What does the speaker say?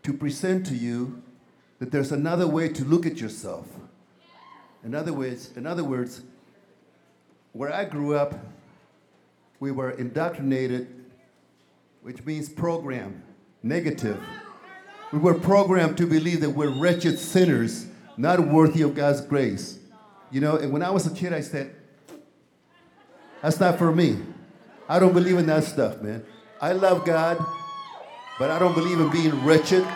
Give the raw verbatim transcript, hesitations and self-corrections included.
to present to you that there's another way to look at yourself. In other words, in other words, where I grew up, we were indoctrinated, which means programmed, negative. We were programmed to believe that we're wretched sinners, not worthy of God's grace. You know, and when I was a kid, I said, that's not for me. I don't believe in that stuff, man. I love God, but I don't believe in being wretched.